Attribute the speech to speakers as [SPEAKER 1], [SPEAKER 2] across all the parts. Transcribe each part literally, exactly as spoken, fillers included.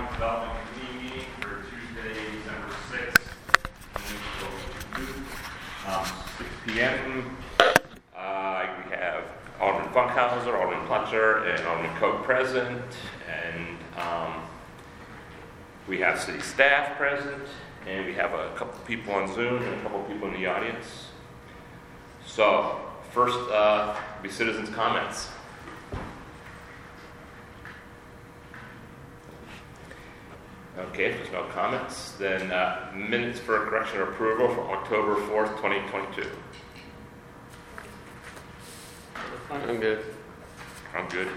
[SPEAKER 1] Economic Development Committee meeting for Tuesday, December sixth, um, six p m Uh, we have Alderman Funkhauser, Alderman Pletcher, and Alderman Koch present, and um, we have city staff present, and we have a couple people on Zoom and a couple people in the audience. So, first, uh, be citizens' comments. Okay, if there's no comments, then uh, minutes for correction or approval for October fourth, twenty twenty-two.
[SPEAKER 2] I'm good.
[SPEAKER 1] I'm good.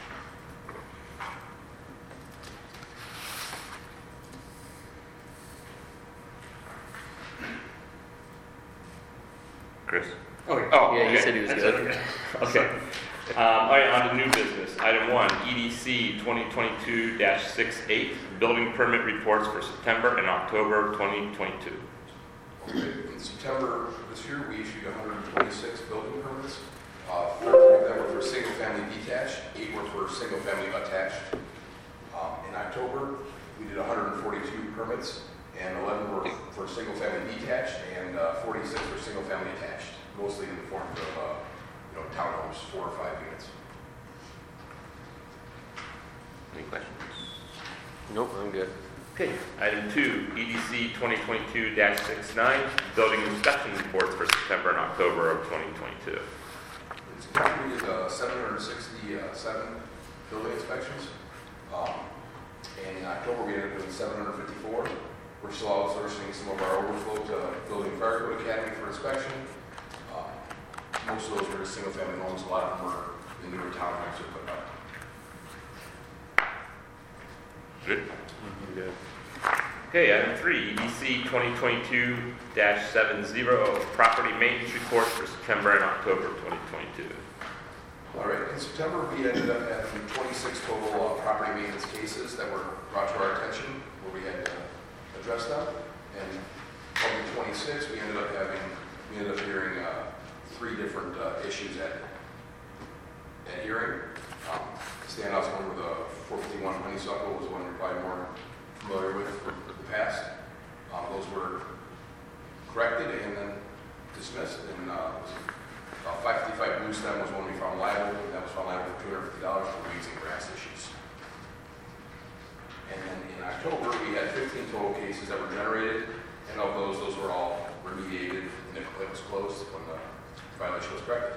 [SPEAKER 1] Chris?
[SPEAKER 2] Okay.
[SPEAKER 1] Oh,
[SPEAKER 2] yeah,
[SPEAKER 1] okay.
[SPEAKER 2] you said he was
[SPEAKER 1] That's
[SPEAKER 2] good.
[SPEAKER 1] Okay. okay. Um, all right, on to new business. Item one, E D C twenty twenty-two dash sixty-eight, building permit reports for September and October twenty twenty-two.
[SPEAKER 3] Okay. In September this year, we issued one hundred twenty-six building permits. Uh, thirty of them were for single-family detached, eight were for single-family attached. Um, in October, we did one hundred forty-two permits, and eleven were for single-family detached, and uh, forty-six were single-family attached, mostly in the form of uh, you know, townhomes, four or five units.
[SPEAKER 1] Any questions?
[SPEAKER 2] Nope, I'm good.
[SPEAKER 1] Okay. Item two, E D C twenty twenty-two dash sixty-nine, building inspection reports for September and October of twenty twenty-two.
[SPEAKER 3] In September, we did uh, seven hundred sixty-seven building inspections. Um, and in October, we ended up doing seven hundred fifty-four. We're still outsourcing some of our overflow to Building Fire Code Academy for inspection. Um, most of those were single-family homes. A lot of them were the newer townhomes we put up.
[SPEAKER 1] Good.
[SPEAKER 2] I'm good.
[SPEAKER 1] Okay, item three, E D C twenty twenty-two dash seventy, property maintenance reports for September and October of twenty twenty-two.
[SPEAKER 3] All right, in September, we ended up having twenty-six total uh, property maintenance cases that were brought to our attention where we had to address them. And of the twenty-six, we ended up having, we ended up hearing uh, three different uh, issues at, at hearing. Um, standouts one were the four fifty-one Honeysuckle was one you're probably more familiar with from the past. Um, those were corrected and then dismissed. And uh, uh, five fifty-five Blue Stem was one we found liable, and that was found liable for two hundred fifty dollars for weeds and grass issues. And then in October, we had fifteen total cases that were generated, and of those, those were all remediated, and the complaint was closed when the violation was corrected.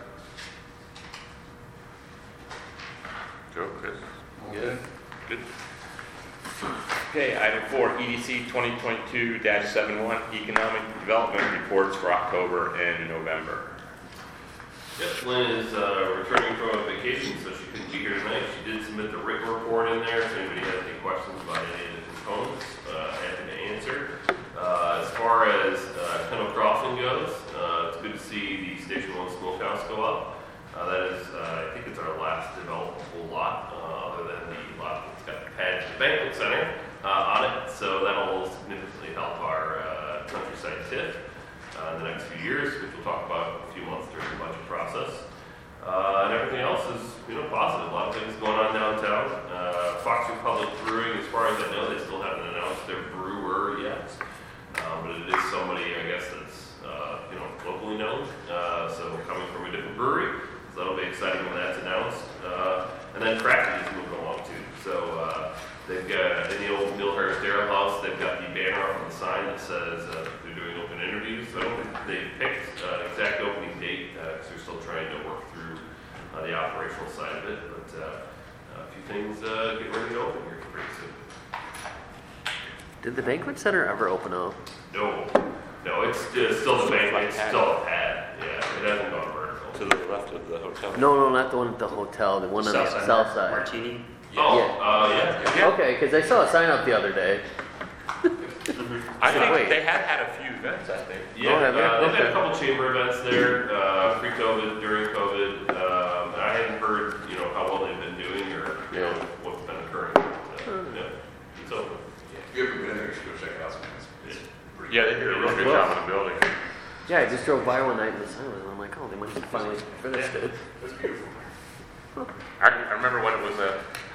[SPEAKER 1] Joe, Chris?
[SPEAKER 2] Good.
[SPEAKER 1] Good. Okay, item four, E D C twenty twenty-two dash seventy-one, economic development reports for October and November.
[SPEAKER 4] Yes, Lynn is uh, returning from a vacation, so she couldn't be here tonight. She did submit the written report in there. If anybody has any questions about any of the components, uh, happy to answer. Uh, as far as uh, Kendall Crossing goes, uh, it's good to see the Station One Smokehouse go up. Uh, that is, uh, I think it's our last developable lot, uh, other than the lot that's got the pad to the banquet center uh, on it. So that'll significantly help our uh, countryside TIF uh, in the next few years, which we'll talk about in a few months during the budget process. Uh, and everything else is, you know, positive. A lot of things going on downtown. Uh, Fox Republic Brewing, as far as I know, they still haven't announced their brewer yet. Um, but it is somebody, I guess, that's, uh, you know, locally known. Uh, so coming from a different brewery. So that'll be exciting when that's announced. Uh, and then Crafty is moving along too. So uh, they've got, in the old Millhurst Dairy House, they've got the banner up on the sign that says uh, they're doing open interviews. So I don't think they've picked uh, an exact opening date because uh, they're still trying to work through uh, the operational side of it. But uh, a few things uh, get ready to open here pretty soon.
[SPEAKER 2] Did the banquet center ever open up?
[SPEAKER 4] No, no, it's uh, still the bank. It's still a pad. Yeah, it hasn't gone vertical.
[SPEAKER 1] To the left of the hotel?
[SPEAKER 2] No, no, not the one at the hotel. The one on the
[SPEAKER 1] South
[SPEAKER 2] south side.
[SPEAKER 5] Martini?
[SPEAKER 4] Oh,
[SPEAKER 2] Yeah.
[SPEAKER 4] uh, yeah.
[SPEAKER 1] Yeah.
[SPEAKER 2] Okay, because I saw a sign up the other day.
[SPEAKER 1] I think
[SPEAKER 2] Wait.
[SPEAKER 1] they have had a few events, I think.
[SPEAKER 4] Yeah,
[SPEAKER 2] Oh, have you?
[SPEAKER 4] uh, they've had
[SPEAKER 2] Okay.
[SPEAKER 4] a couple chamber events there, uh, pre-COVID, during COVID. Um, I hadn't heard, you know, how well they've been doing or, you know, what's been occurring. Uh, yeah, it's open.
[SPEAKER 3] If you haven't been in there, you should go check it out sometimes. It's pretty
[SPEAKER 1] Yeah, they did a real good job in the building.
[SPEAKER 2] Yeah, I just drove by one night and the sign was, and I'm like, oh, they must have finally finished it.
[SPEAKER 3] It's beautiful.
[SPEAKER 1] I, I remember when it was a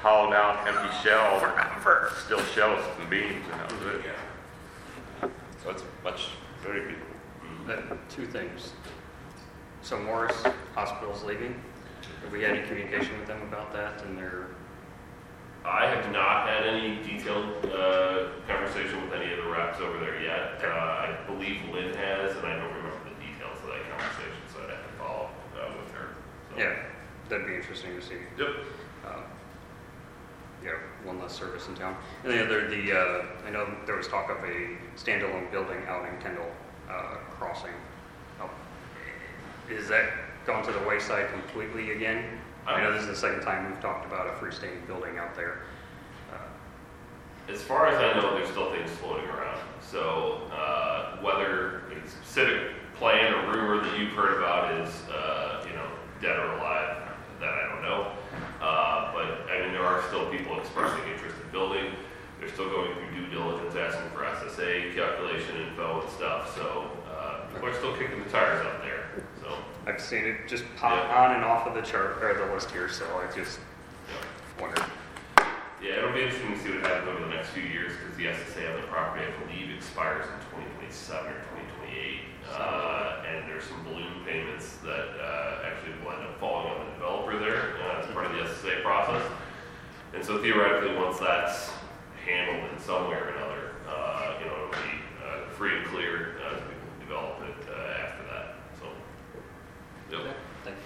[SPEAKER 1] hollowed out, empty shell, still shells and beams, and that was it. So it's much, very beautiful.
[SPEAKER 5] Uh, two things. So Morris Hospital's leaving. Have we had any communication with them about that and their?
[SPEAKER 4] I have not had any detailed uh, conversation with any of the reps over there yet. Uh, I believe Lynn has, and I don't remember the details of that conversation, so I'd have to follow up uh, with her. So.
[SPEAKER 5] Yeah, that'd be interesting to see.
[SPEAKER 4] Yep.
[SPEAKER 5] Um, yeah, one less service in town. And the other, the uh, I know there was talk of a standalone building out in Kendall uh, Crossing. Oh, is that gone to the wayside completely again? I know this is the second time we've talked about a freestanding building out there. Uh,
[SPEAKER 4] As far as I know, there's still things floating around. So uh, whether a specific plan or rumor that you've heard about is, uh, you know, dead or alive, that I don't know. Uh, but I mean, there are still people expressing interest in building. They're still going through due diligence, asking for S S A calculation info and stuff. So uh, people are still kicking the tires out there. So
[SPEAKER 5] I've seen it just pop
[SPEAKER 4] Yeah.
[SPEAKER 5] on and off of the chart or the list here, so I just wondered.
[SPEAKER 4] yeah, it'll be interesting to see what happens over the next few years because the S S A on the property, I believe, expires in twenty twenty-seven or twenty twenty-eight. Uh, and there's some balloon payments that uh, actually will end up falling on the developer there uh, as part of the S S A process. And so theoretically, once that's handled in some way or another, uh, you know, it'll be uh, free and clear uh, as we develop it uh, after that. So, yep.
[SPEAKER 5] Thank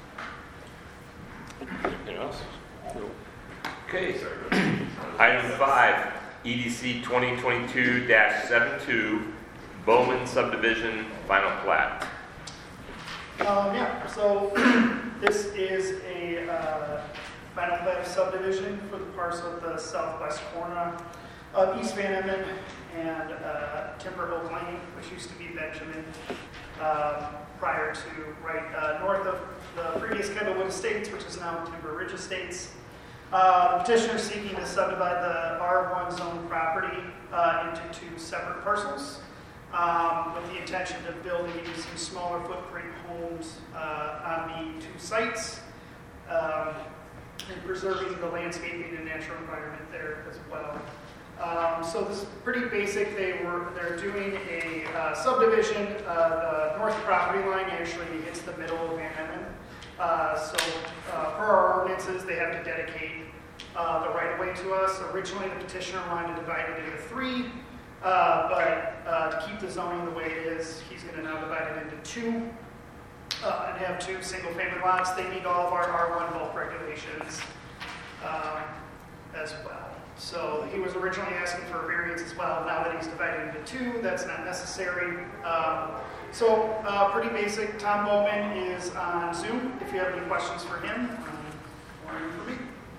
[SPEAKER 1] Anything else? Okay. Item five, E D C twenty twenty-two dash seventy-two, Bowman subdivision final plat.
[SPEAKER 6] Um, yeah, so this is a uh, final plat of subdivision for the parcel at the southwest corner of East Van Emmon and uh, Timber Oak Lane, which used to be Benjamin, um, prior to right uh, north of the previous Kendallwood Estates, which is now Timber Ridge Estates. Uh, petitioner seeking to subdivide the R one zone property uh, into two separate parcels. Um, with the intention of building some smaller footprint homes uh, on the two sites um, and preserving the landscaping and natural environment there as well. Um, so this is pretty basic. They were they're doing a uh, subdivision. Uh, the north property line actually hits the middle of Van Emmon. Uh, so uh, per our ordinances, they have to dedicate uh, the right of way to us. Originally, the petitioner wanted to divide it into three. Uh, but uh, to keep the zoning the way it is, he's going to now divide it into two uh, and have two single-family lots. They meet all of our R one bulk regulations um, as well. So he was originally asking for a variance as well. Now that he's divided into two, that's not necessary. Um, so uh, pretty basic. Tom Bowman is on Zoom. If you have any questions for him, um, or for me.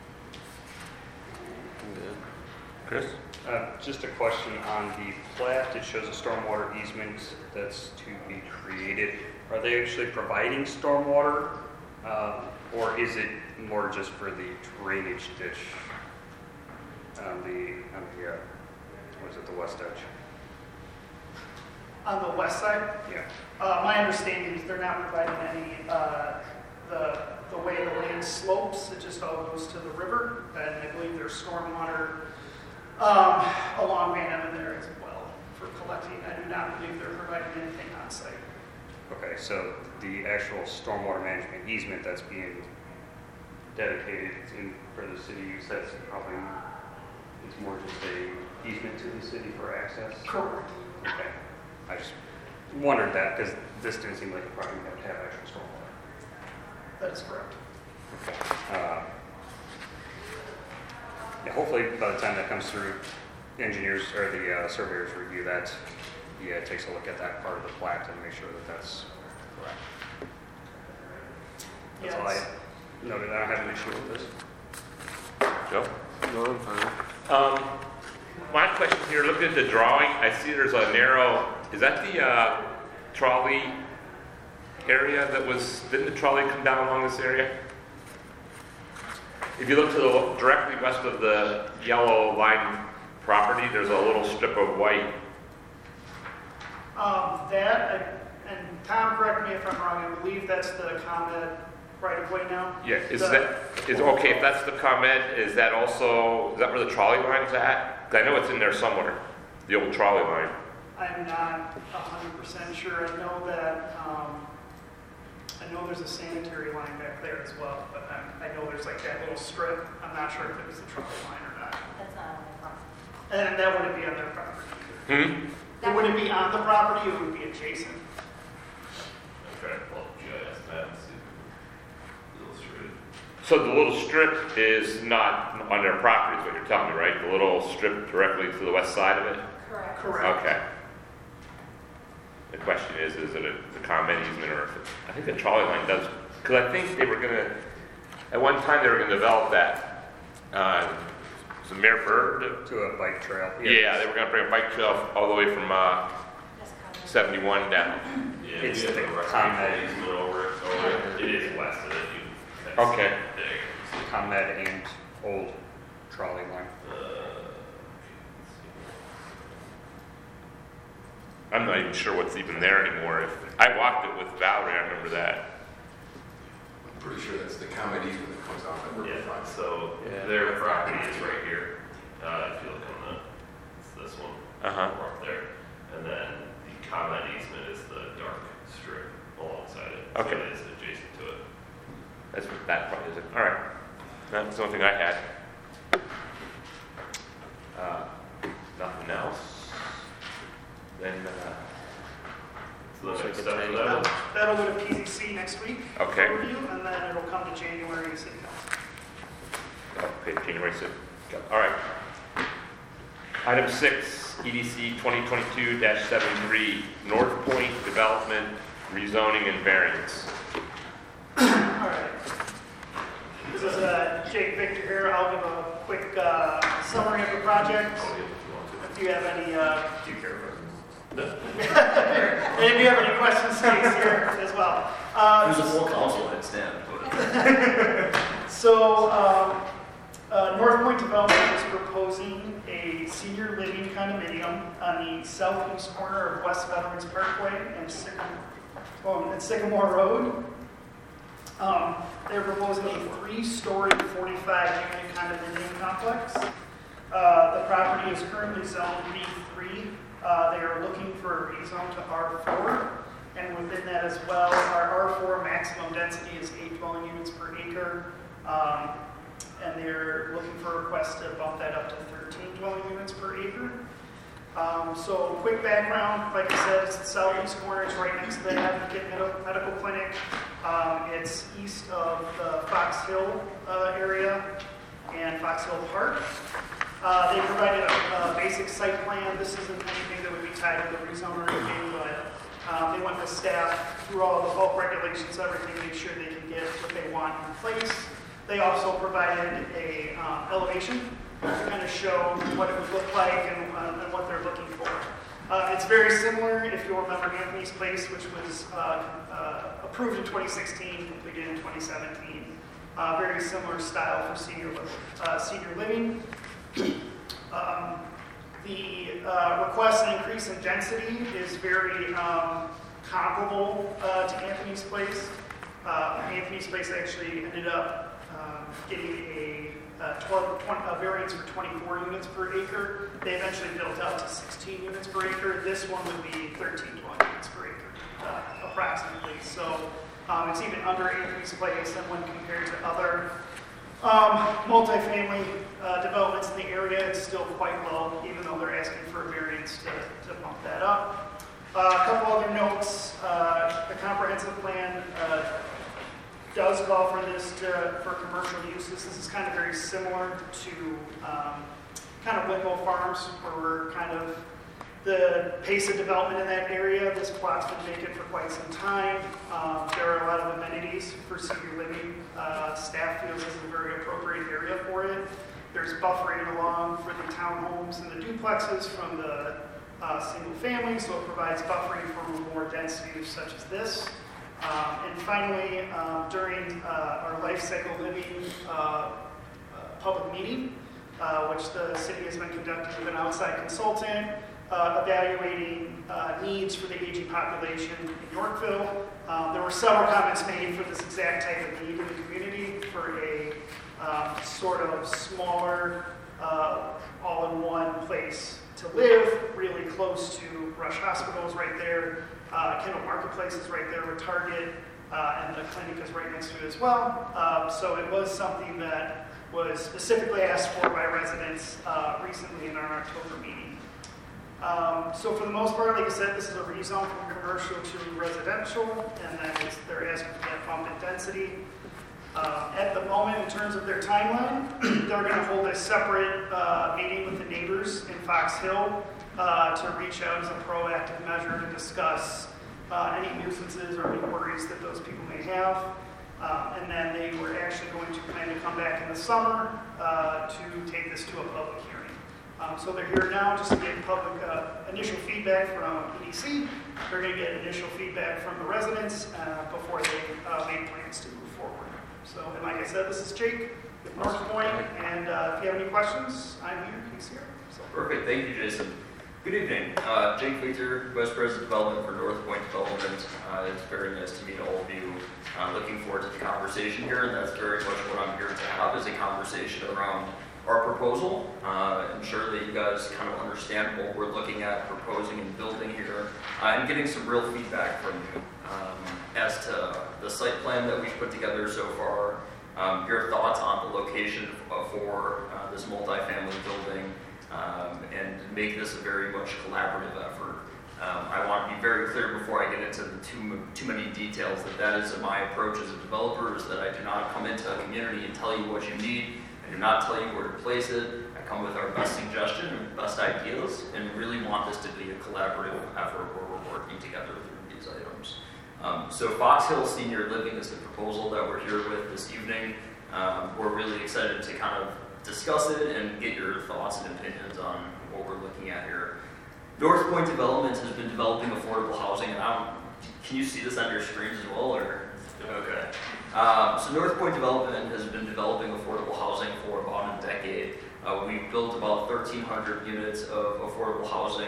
[SPEAKER 1] Good. Chris?
[SPEAKER 5] Uh, just a question on the plat. It shows a stormwater easement that's to be created. Are they actually providing stormwater, uh, or is it more just for the drainage ditch on the on the uh, what is it, the west edge?
[SPEAKER 6] On the west side,
[SPEAKER 5] Yeah.
[SPEAKER 6] Uh, my understanding is they're not providing any, uh, the, the way the land slopes, it just all goes to the river, and I believe there's stormwater um, along Van Emmon there as well for collecting. I do not believe they're providing anything on site.
[SPEAKER 5] Okay, so the actual stormwater management easement that's being dedicated in for the city use, that's probably, it's more just a easement to the city for access?
[SPEAKER 6] Correct.
[SPEAKER 5] Okay. I just wondered that because this didn't seem like a property that would have actual stormwater.
[SPEAKER 6] That is correct.
[SPEAKER 5] Uh, yeah, hopefully by the time that comes through, the engineers or the uh, surveyors review that. Yeah, it takes a look at that part of the plat and make sure that that's correct. That's all
[SPEAKER 6] Yes.
[SPEAKER 5] I noted. I don't have an issue with this.
[SPEAKER 1] Joe?
[SPEAKER 2] No, I'm fine.
[SPEAKER 1] Um, my question here, looking at the drawing, I see there's a narrow, is that the uh, trolley area that was, didn't the trolley come down along this area? If you look to the directly west of the yellow line property, there's a little strip of white.
[SPEAKER 6] Um, that, I- and Tom, correct me if I'm wrong, I believe that's the ComEd right of way now.
[SPEAKER 1] Yeah, is
[SPEAKER 6] The-
[SPEAKER 1] that, is, okay, if that's the ComEd, is that also, is that where the trolley line's at? 'Cause I know it's in there somewhere, the old trolley line.
[SPEAKER 6] I'm not a hundred percent sure. I know that, um, I know there's a sanitary line back there as well, but I, I know there's like that little strip. I'm not sure if it was the trolley line or not.
[SPEAKER 7] That's not on the property.
[SPEAKER 6] And that wouldn't be on their property.
[SPEAKER 1] Hmm?
[SPEAKER 6] It wouldn't be on the property, it would be adjacent.
[SPEAKER 4] I'm trying to pull up G I S map and see if it's illustrated.
[SPEAKER 1] So the little strip is not on their property, is what you're telling me, right? The little strip directly to the west side of it?
[SPEAKER 7] Correct.
[SPEAKER 6] Correct.
[SPEAKER 1] Okay. The question is, is it a, the ComEd easement or if it's, I think the trolley line does, because I think they were gonna, at one time they were gonna develop that, uh, was it Mayor Bird?
[SPEAKER 5] To a bike trail.
[SPEAKER 1] Yeah, they were gonna bring a bike trail all the way from, uh,
[SPEAKER 7] Just come in.
[SPEAKER 1] seventy-one down.
[SPEAKER 4] Yeah,
[SPEAKER 5] It's
[SPEAKER 4] we have
[SPEAKER 5] the
[SPEAKER 4] a
[SPEAKER 5] ComEd.
[SPEAKER 4] easement over it, over it. It is west of it. You can
[SPEAKER 1] Okay.
[SPEAKER 4] There you can see.
[SPEAKER 5] ComEd and old trolley line.
[SPEAKER 4] Uh, okay, let's see.
[SPEAKER 1] I'm not even sure what's even there anymore. If, I walked it with Valerie, I remember that.
[SPEAKER 3] I'm pretty sure that's the ComEd easement that comes down that
[SPEAKER 4] Yeah,
[SPEAKER 3] riverfront.
[SPEAKER 4] so
[SPEAKER 1] Yeah.
[SPEAKER 4] their property is right here. Uh, if you look on the, it's this one.
[SPEAKER 1] Uh-huh.
[SPEAKER 4] Over up there. And then the ComEd easement is the dark strip alongside it.
[SPEAKER 1] Okay.
[SPEAKER 4] So it is adjacent to it.
[SPEAKER 1] That's what that part is. All right. That's the only thing I had. Uh, nothing else? Then, uh,
[SPEAKER 4] So the
[SPEAKER 2] So
[SPEAKER 4] next
[SPEAKER 2] we
[SPEAKER 4] step
[SPEAKER 2] can
[SPEAKER 4] for
[SPEAKER 2] take-
[SPEAKER 4] that one.
[SPEAKER 6] That'll go to P Z C next week.
[SPEAKER 1] Okay.
[SPEAKER 6] for Review, and then it'll come to January to City Council.
[SPEAKER 1] okay, January sixth. All right. Item six, E D C twenty twenty-two dash seventy-three, North Point Development Rezoning and Variance.
[SPEAKER 6] All right. This is uh, Jake Victor here. I'll give a quick uh, summary of the project.
[SPEAKER 4] I'll give it if you want to.
[SPEAKER 6] If you have any, uh,
[SPEAKER 4] Do you care about it? No.
[SPEAKER 6] and if you have any questions, State's here as well. Uh,
[SPEAKER 8] There's a full council head stand.
[SPEAKER 6] So, um, uh, North Point Development is proposing a senior living condominium on the southeast corner of West Veterans Parkway and Sycamore, oh, and Sycamore Road. Um, they're proposing a three-story, forty-five unit condominium complex. Uh, the property is currently zoned B three. Uh, they are looking for a rezone to R four. And within that as well, our R four maximum density is eight dwelling units per acre. Um, and they're looking for a request to bump that up to thirteen dwelling units per acre. Um, so quick background, like I said, it's the southeast corner, it's right next to the Advocate Medi- Medical Clinic. Um, it's east of the Fox Hill uh, area and Fox Hill Park. Uh, they provided a, a basic site plan. This isn't anything that would be tied to the rezone or anything, but um, they went with staff through all the bulk regulations, everything, make sure they can get what they want in place. They also provided a um, elevation to kind of show what it would look like and, uh, and what they're looking for. Uh, it's very similar, if you'll remember, Anthony's Place, which was uh, uh, approved in twenty sixteen, completed in twenty seventeen. Uh, very similar style for senior, li- uh, senior living. Um, the uh, request and increase in density is very um, comparable uh, to Anthony's Place. Uh, Anthony's Place actually ended up um, getting a, uh, twelve, twenty, a variance for twenty-four units per acre. They eventually built out to sixteen units per acre. This one would be thirteen units per acre, uh, approximately. So um, it's even under Anthony's Place, and when compared to other Um, multifamily uh, developments in the area, it's still quite low, even though they're asking for a variance to, to bump that up. Uh, a couple other notes, uh, the comprehensive plan uh, does call for this to, for commercial uses. This is kind of very similar to um, kind of Whitwell Farms, where we're kind of the pace of development in that area. This plot's been vacant for quite some time. Um, there are a lot of amenities for senior living. Uh, staff feels this is a very appropriate area for it. There's buffering along for the townhomes and the duplexes from the uh, single family, so it provides buffering for more density such as this. Um, and finally, um, during uh, our life cycle living uh, uh, public meeting, uh, which the city has been conducting with an outside consultant, uh, evaluating uh, needs for the aging population in Yorkville. Um, there were several comments made for this exact type of need in the community for a um, sort of smaller, uh, all-in-one place to live, really close to Rush Hospital is right there. Uh, Kendall Marketplace is right there with Target, uh, and the clinic is right next to it as well. Um, so it was something that was specifically asked for by residents uh, recently in our October meeting. Um, so for the most part, like I said, this is a rezone from commercial to residential, and then it's, they're asking for that bump in density. Uh, at the moment, in terms of their timeline, they're going to hold a separate uh, meeting with the neighbors in Fox Hill uh, to reach out as a proactive measure to discuss uh, any nuisances or any worries that those people may have. Uh, and then they were actually going to plan to come back in the summer uh, to take this to a public hearing. Um, so they're here now just to get public uh, initial feedback from E D C. They're going to get initial feedback from the residents uh, before they uh, make plans to move forward. So, and like I said, this is Jake with North Point, and uh, if you have any questions, I'm here, he's here. So.
[SPEAKER 8] Perfect, thank you, Jason. Good evening, uh, Jake Fleeter, Vice President Development for North Point Development. Uh, it's very nice to meet all of you. Uh, looking forward to the conversation here, and that's very much what I'm here to have, is a conversation around our proposal. Uh, ensure that you guys kind of understand what we're looking at, proposing and building here, uh, and getting some real feedback from you um, as to the site plan that we've put together so far, um, your thoughts on the location for uh, this multifamily building, um, and make this a very much collaborative effort. Um, I want to be very clear before I get into the too, too many details that that is my approach as a developer, is that I do not come into a community and tell you what you need. I do not tell you where to place it. I come with our best suggestion and best ideas, and really want this to be a collaborative effort where we're working together through these items. Um, so Fox Hill Senior Living is the proposal that we're here with this evening. Um, we're really excited to kind of discuss it and get your thoughts and opinions on what we're looking at here. North Point Development has been developing affordable housing, and I don't, can you see this on your screens as well, or? Okay. Um, so North Point Development has been developing affordable housing for about a decade. Uh, we've built about thirteen hundred units of affordable housing.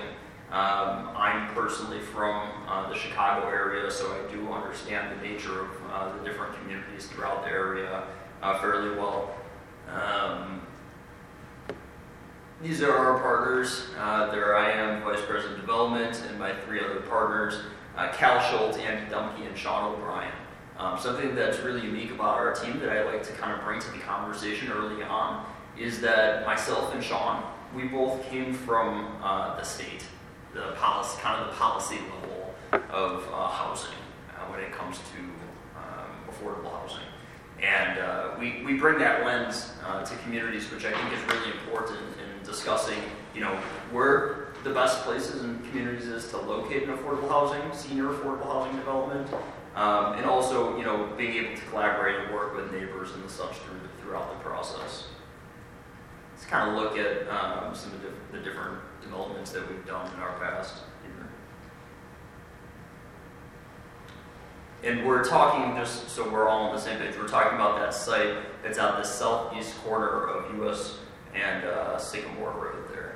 [SPEAKER 8] Um, I'm personally from uh, the Chicago area, so I do understand the nature of uh, the different communities throughout the area uh, fairly well. Um, These are our partners. Uh, there I am, Vice President Development, and my three other partners, uh, Cal Schultz, Andy Dumke, and Sean O'Brien. Um, something that's really unique about our team that I like to kind of bring to the conversation early on is that myself and Sean, we both came from uh, the state, the policy, kind of the policy level of uh, housing uh, when it comes to um, affordable housing. And uh, we, we bring that lens uh, to communities, which I think is really important in discussing, you know, where the best places in communities is to locate an affordable housing, senior affordable housing development, um, and also, you know, being able to collaborate and work with neighbors and such through, throughout the process. Let's kind of look at um, some of the, the different developments that we've done in our past here. And we're talking, just so we're all on the same page, we're talking about that site that's on the southeast corner of U S and uh, Sycamore Road there.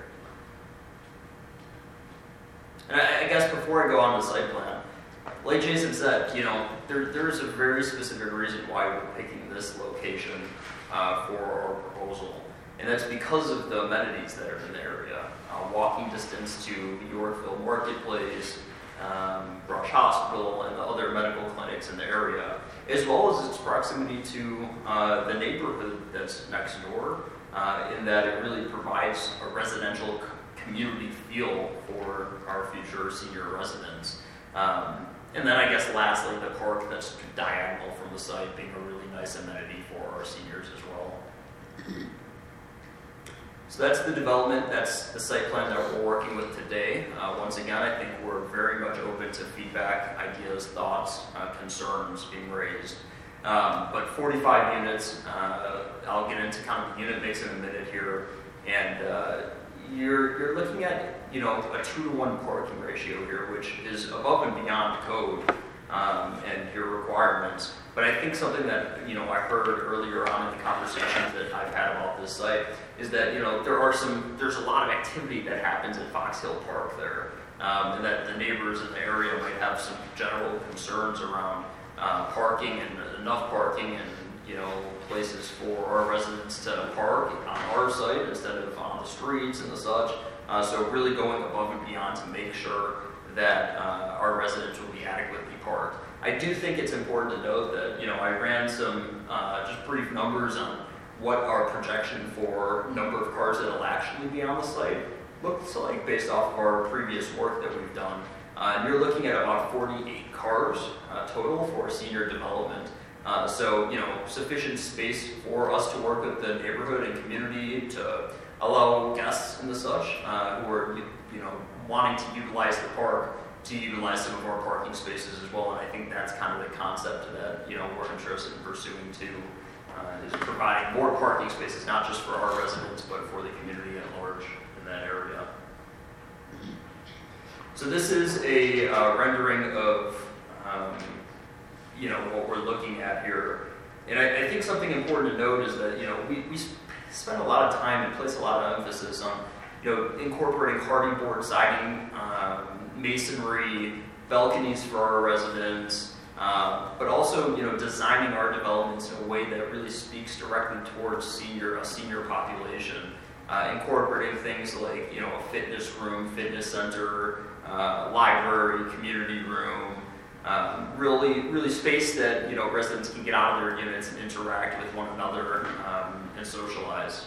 [SPEAKER 8] And I, I guess before I go on to the site plan, like Jason said, you know, there, there's a very specific reason why we're picking this location uh, for our proposal. And that's because of the amenities that are in the area. Uh, walking distance to the Yorkville Marketplace, um, Rush Hospital, and the other medical clinics in the area, as well as its proximity to uh, the neighborhood that's next door, uh, in that it really provides a residential community feel for our future senior residents. Um, and then I guess lastly, the park that's diagonal from the site being a really nice amenity for our seniors as well. So that's the development, that's the site plan that we're working with today. Uh, once again, I think we're very much open to feedback, ideas, thoughts, uh, concerns being raised. Um, but forty-five units, uh, I'll get into kind of the unit mix in a minute here. And uh, you're, you're looking at, you know, a two to one parking ratio here, which is above and beyond code um, and your requirements. But I think something that, you know, I heard earlier on in the conversations that I've had about this site is that, you know, there are some, there's a lot of activity that happens at Fox Hill Park there. Um, and that the neighbors in the area might have some general concerns around uh, parking and enough parking and, you know, places for our residents to park on our site instead of on the streets and the such. Uh, so really going above and beyond to make sure that uh, our residents will be adequately parked. I do think it's important to note that, you know, I ran some uh, just brief numbers on what our projection for number of cars that will actually be on the site looks like based off of our previous work that we've done. Uh, and you're looking at about forty-eight cars uh, total for senior development. Uh, so, you know, sufficient space for us to work with the neighborhood and community to allow guests and the such uh, who are, you know, wanting to utilize the park to utilize some of our parking spaces as well. And I think that's kind of the concept that, you know, we're interested in pursuing too, uh, is providing more parking spaces, not just for our residents, but for the community at large in that area. So this is a uh, rendering of, um, you know, what we're looking at here. And I, I think something important to note is that, you know, we, we spend a lot of time and place a lot of emphasis on, you know, incorporating hardy board siding, um, masonry, balconies for our residents, uh, but also, you know, designing our developments in a way that really speaks directly towards senior a senior population, uh, incorporating things like, you know, a fitness room, fitness center, uh, library, community room, um, really, really space that, you know, residents can get out of their units and interact with one another um, and socialize.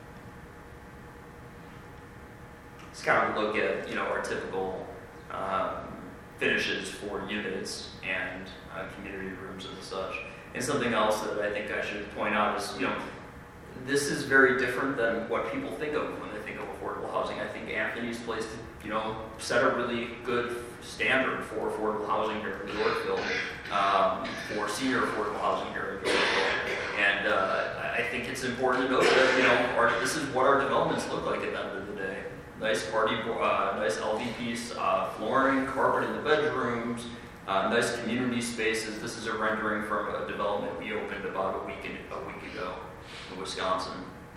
[SPEAKER 8] It's kind of a look at, you know, our typical um, finishes for units and uh, community rooms and such. And something else that I think I should point out is, you know, this is very different than what people think of when they think of affordable housing. I think Anthony's placed, you know, set a really good standard for affordable housing here in Yorkville, um, for senior affordable housing here in Yorkville. And uh, I think it's important to note that, you know, our, this is what our developments look like at the end of the day. Nice party, uh, nice L V P uh, flooring, carpet in the bedrooms, uh, nice community spaces. This is a rendering from a development we opened about a week in, a week ago in Wisconsin.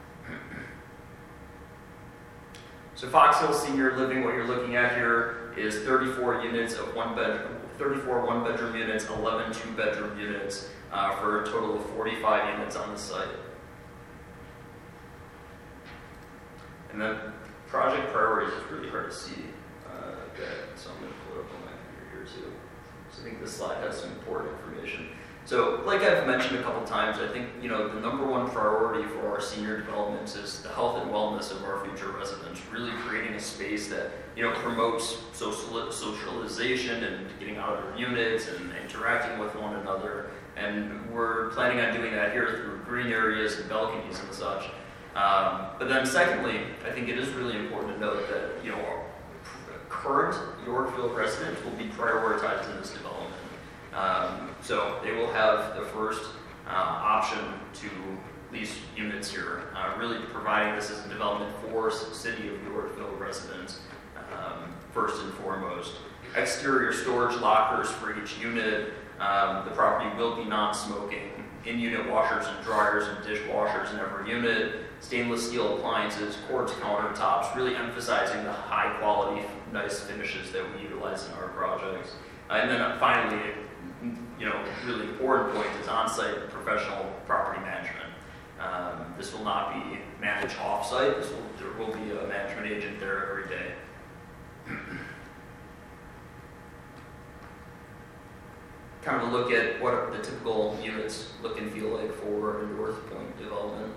[SPEAKER 8] So Fox Hill Senior Living, what you're looking at here is thirty-four units of one bedroom, thirty-four one-bedroom units, eleven two-bedroom units, uh, for a total of forty-five units on the site. And then project priorities is really hard to see, uh, that, so I'm going to pull it up on my computer here too. So I think this slide has some important information. So, like I've mentioned a couple times, I think, you know, the number one priority for our senior developments is the health and wellness of our future residents. Really creating a space that, you know, promotes social socialization and getting out of their units and interacting with one another. And we're planning on doing that here through green areas and balconies and such. Um, but then secondly, I think it is really important to note that, you know, our current Yorkville residents will be prioritized in this development. Um, so they will have the first uh, option to lease units here, uh, really providing this as a development for City of Yorkville residents, um, first and foremost. Exterior storage lockers for each unit. Um, the property will be non-smoking. In-unit washers and dryers and dishwashers in every unit. Stainless steel appliances, quartz countertops, really emphasizing the high quality, nice finishes that we utilize in our projects. Uh, and then finally, you know, really important point is on-site professional property management. Um, this will not be managed off-site. This will, there will be a management agent there every day. Kind of a look at what the typical units look and feel like for a North Point development.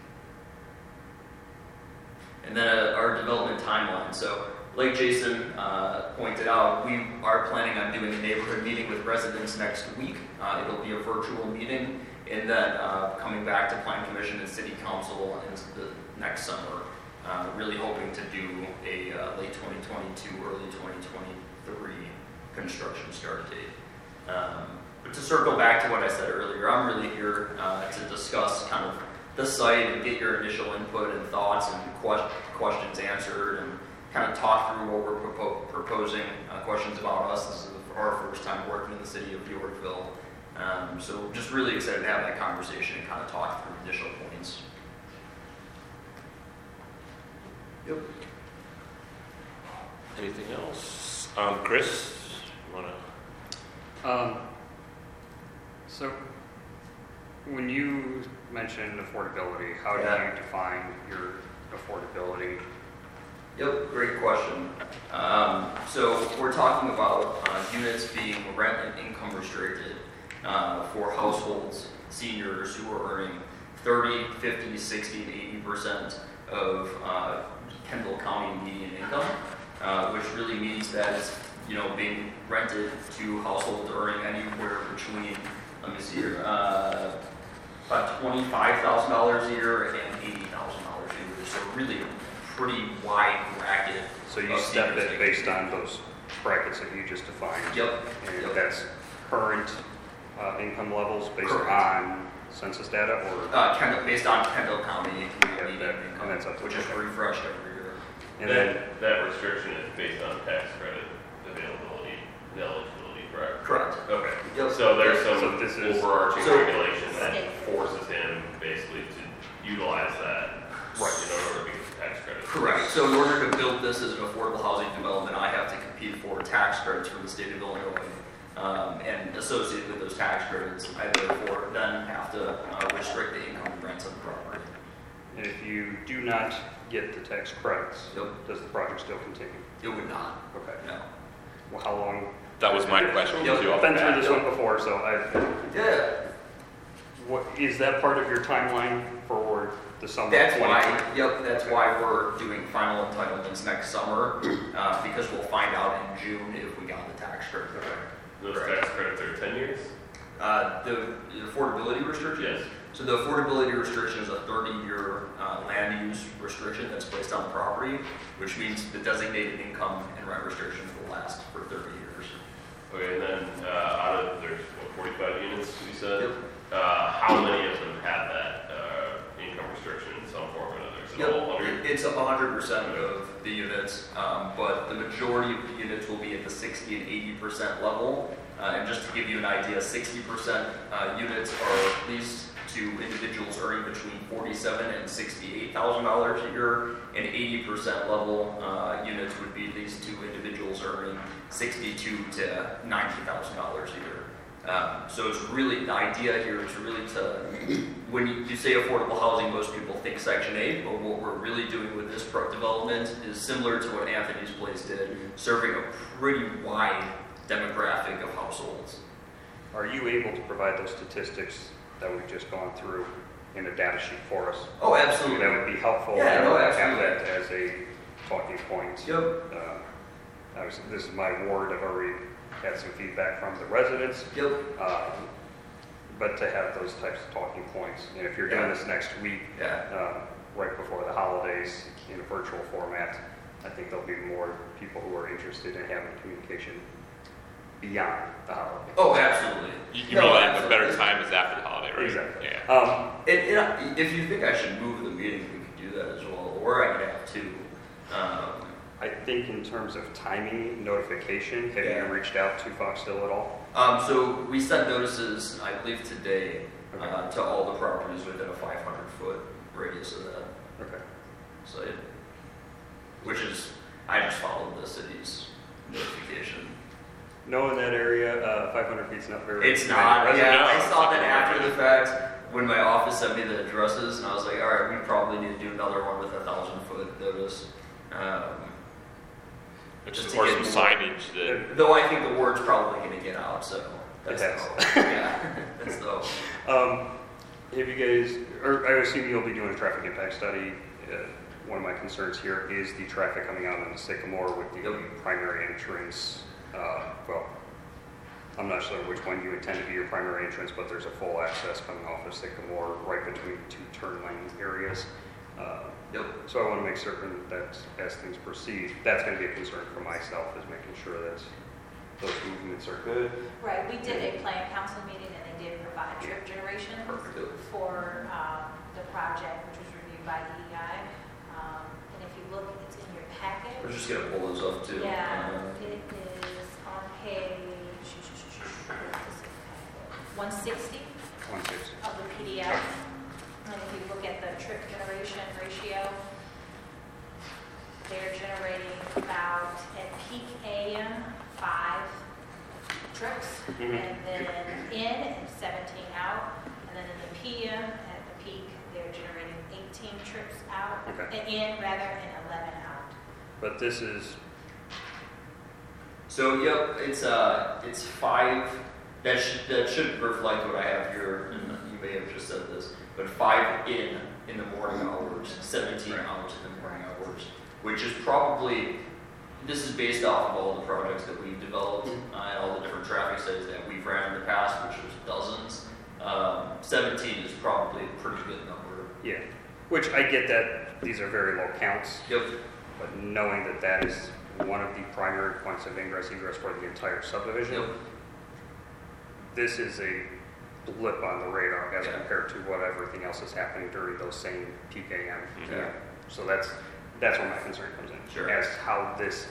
[SPEAKER 8] And then uh, our development timeline. So, like Jason uh, pointed out, we are planning on doing a neighborhood meeting with residents next week. Uh, it'll be a virtual meeting, and then uh, coming back to Plan Commission and City Council in the next summer. Uh, really hoping to do a uh, late twenty twenty-two, early twenty twenty-three construction start date. Um, but to circle back to what I said earlier, I'm really here uh, to discuss kind of the site and get your initial input and thoughts and que- questions answered, and kind of talk through what we're propo- proposing, uh, questions about us. This is our first time working in the City of Yorkville. Um, so just really excited to have that conversation and kind of talk through initial points. Yep.
[SPEAKER 1] Anything else? Um, Chris, you wanna?
[SPEAKER 5] Um, so, when you mentioned affordability, how do
[SPEAKER 8] Yeah.
[SPEAKER 5] you define your affordability?
[SPEAKER 8] Yep, great question. Um, so we're talking about uh, units being rent and income restricted uh, for households, seniors who are earning thirty, fifty, sixty, and eighty percent of uh, Kendall County median income, uh, which really means that it's, you know, being rented to households earning anywhere between, let me see here, uh, about twenty-five thousand dollars a year and eighty thousand dollars a year. So really pretty wide bracket.
[SPEAKER 5] So you
[SPEAKER 8] of
[SPEAKER 5] step
[SPEAKER 8] seniors
[SPEAKER 5] it
[SPEAKER 8] that
[SPEAKER 5] based
[SPEAKER 8] can-
[SPEAKER 5] on those brackets that you just defined?
[SPEAKER 8] Yep.
[SPEAKER 5] And
[SPEAKER 8] Yep.
[SPEAKER 5] that's current uh, income levels based
[SPEAKER 8] Correct.
[SPEAKER 5] on census data, or?
[SPEAKER 8] Uh, Kendall, based on Kendall County
[SPEAKER 5] Yeah,
[SPEAKER 8] median
[SPEAKER 5] that-
[SPEAKER 8] income,
[SPEAKER 5] and that's up to
[SPEAKER 8] which is
[SPEAKER 5] okay.
[SPEAKER 8] refreshed every year.
[SPEAKER 5] And then,
[SPEAKER 4] That, that restriction is based on tax credit availability and eligibility, correct?
[SPEAKER 8] Correct.
[SPEAKER 4] Okay.
[SPEAKER 8] Yep.
[SPEAKER 4] So there's some
[SPEAKER 5] So this is-
[SPEAKER 4] overarching
[SPEAKER 8] So-
[SPEAKER 4] regulation that
[SPEAKER 7] State.
[SPEAKER 4] forces him basically to utilize that.
[SPEAKER 5] Right.
[SPEAKER 4] You know, in order to get the tax credit.
[SPEAKER 8] Correct. So in order to build this as an affordable housing development, I have to compete for tax credits from the state of Illinois. Um, and associated with those tax credits, I therefore then have to uh, restrict the income and rents on the property.
[SPEAKER 5] and if you do not get the tax credits,
[SPEAKER 8] Yep.
[SPEAKER 5] does the project still continue?
[SPEAKER 8] It would not.
[SPEAKER 5] Okay.
[SPEAKER 8] No.
[SPEAKER 5] Well, how long?
[SPEAKER 1] That was my question.
[SPEAKER 8] Yep.
[SPEAKER 1] too,
[SPEAKER 5] I've
[SPEAKER 1] off
[SPEAKER 5] been
[SPEAKER 1] the
[SPEAKER 5] through
[SPEAKER 1] bat.
[SPEAKER 5] this one before, so I,
[SPEAKER 8] Yeah.
[SPEAKER 5] what, is that part of your timeline for the summer of
[SPEAKER 8] That's
[SPEAKER 5] twenty
[SPEAKER 8] why,
[SPEAKER 5] twenty?
[SPEAKER 8] yep, that's why we're doing final entitlements next summer, uh, because we'll find out in June if we got the tax credit.
[SPEAKER 4] Those
[SPEAKER 8] Correct.
[SPEAKER 4] tax credits are ten years?
[SPEAKER 8] Uh, the the affordability restriction?
[SPEAKER 4] Yes.
[SPEAKER 8] So the affordability restriction is a thirty-year uh, land use restriction that's placed on the property, which means the designated income and rent restrictions will last for thirty years.
[SPEAKER 4] Okay, and then, uh, out of, there's what, forty-five units, you said?
[SPEAKER 8] Yep.
[SPEAKER 4] Uh, how many of them have that, uh, income restriction in some form or another? Is it all
[SPEAKER 8] Yep,
[SPEAKER 4] hundred?
[SPEAKER 8] it's a hundred percent of the units, um, but the majority of the units will be at the sixty and eighty percent level. Uh, and just to give you an idea, sixty percent uh, units are leased to individuals earning between forty-seven and sixty-eight thousand dollars a year, and eighty percent level uh, units would be leased to individuals earning sixty-two to ninety thousand dollars a year. Um, so it's really, the idea here is really to, when you, you say affordable housing, most people think Section eight, but what we're really doing with this pro development is similar to what Anthony's Place did, serving a pretty wide demographic of households.
[SPEAKER 5] Are you able to provide those statistics that we've just gone through in a data sheet for us?
[SPEAKER 8] Oh, absolutely.
[SPEAKER 5] That would be helpful.
[SPEAKER 8] Yeah,
[SPEAKER 5] to
[SPEAKER 8] no,
[SPEAKER 5] have
[SPEAKER 8] absolutely.
[SPEAKER 5] that as a talking point.
[SPEAKER 8] Yep.
[SPEAKER 5] Uh, obviously, this is my ward. I've already had some feedback from the residents.
[SPEAKER 8] Yep.
[SPEAKER 5] Um, but to have those types of talking points, and if you're doing
[SPEAKER 8] Yeah.
[SPEAKER 5] this next week,
[SPEAKER 8] Yeah.
[SPEAKER 5] uh, right before the holidays in a virtual format, I think there'll be more people who are interested in having communication beyond the holiday.
[SPEAKER 8] Oh, absolutely.
[SPEAKER 1] You, you
[SPEAKER 8] No,
[SPEAKER 1] mean like
[SPEAKER 8] absolutely.
[SPEAKER 1] a better time is after the holiday, right?
[SPEAKER 5] Exactly.
[SPEAKER 1] Yeah.
[SPEAKER 5] Um,
[SPEAKER 8] And, and if you think I should move the meeting, we could do that as well, or I could have two. Um,
[SPEAKER 5] I think in terms of timing, notification, have
[SPEAKER 8] Yeah.
[SPEAKER 5] you reached out to Fox Hill at all?
[SPEAKER 8] um, so we sent notices, I believe today,
[SPEAKER 5] Okay.
[SPEAKER 8] uh, to all the properties within a five hundred foot radius of that
[SPEAKER 5] Okay.
[SPEAKER 8] site, which is, I just followed the city's notification.
[SPEAKER 5] No, in that area, uh, five hundred feet's not very.
[SPEAKER 8] It's not,
[SPEAKER 5] many
[SPEAKER 8] yeah,
[SPEAKER 1] residents.
[SPEAKER 8] I saw that after the fact, when my office sent me the addresses, and I was like, all right, we probably need to do another one with a thousand foot notice. Um,
[SPEAKER 1] Which
[SPEAKER 8] just
[SPEAKER 1] is
[SPEAKER 8] to
[SPEAKER 1] of course
[SPEAKER 8] get
[SPEAKER 1] some
[SPEAKER 8] more-
[SPEAKER 1] signage that,
[SPEAKER 8] Though I think the word's probably gonna get out, so. That's
[SPEAKER 5] It
[SPEAKER 8] the
[SPEAKER 5] has.
[SPEAKER 8] hope. Yeah, that's the hope.
[SPEAKER 5] Um, have you guys, or I assume you'll be doing a traffic impact study. Uh, one of my concerns here is the traffic coming out on the Sycamore with the
[SPEAKER 8] Yep.
[SPEAKER 5] primary entrance. Uh, well, I'm not sure which one you intend to be your primary entrance, but there's a full access coming off of Sycamore right between two turn lane areas. Uh,
[SPEAKER 8] Yep.
[SPEAKER 5] So I want to make certain that as things proceed, that's going to be a concern for myself, is making sure that those movements are good.
[SPEAKER 7] Right, we did a plan council meeting and they did provide trip generation
[SPEAKER 8] Perfect.
[SPEAKER 7] for um, the project, which was reviewed by D E I. Um, And if you look, it's in your packet.
[SPEAKER 8] We're just gonna pull those up too.
[SPEAKER 7] Yeah,
[SPEAKER 8] Um,
[SPEAKER 7] it is on page one sixty
[SPEAKER 5] One sixty.
[SPEAKER 7] of the P D F. And if you look at the trip generation ratio, they're generating about, at peak A M, five trips,
[SPEAKER 5] Mhm.
[SPEAKER 7] and then in, and seventeen out, and then in the P M, at the peak, they're generating eighteen trips out,
[SPEAKER 5] Okay.
[SPEAKER 7] uh, in rather, and eleven out.
[SPEAKER 5] But this is,
[SPEAKER 8] So, yep, it's, uh, it's five, that should, that should reflect what I have here, and you may have just said this, but five in, in the morning hours, seventeen hours in the morning hours, which is probably, this is based off of all the projects that we've developed, uh, and all the different traffic studies that we've ran in the past, which was dozens. Um, seventeen is probably a pretty good number.
[SPEAKER 5] yeah, which I get that these are very low counts,
[SPEAKER 8] Yep.
[SPEAKER 5] but knowing that that is one of the primary points of ingress egress for the entire subdivision,
[SPEAKER 8] Yep.
[SPEAKER 5] this is a blip on the radar as
[SPEAKER 8] Yeah.
[SPEAKER 5] compared to what everything else is happening during those same peak A M.
[SPEAKER 8] Yeah.
[SPEAKER 5] So that's, that's where my concern comes in.
[SPEAKER 8] Sure.
[SPEAKER 5] As how this,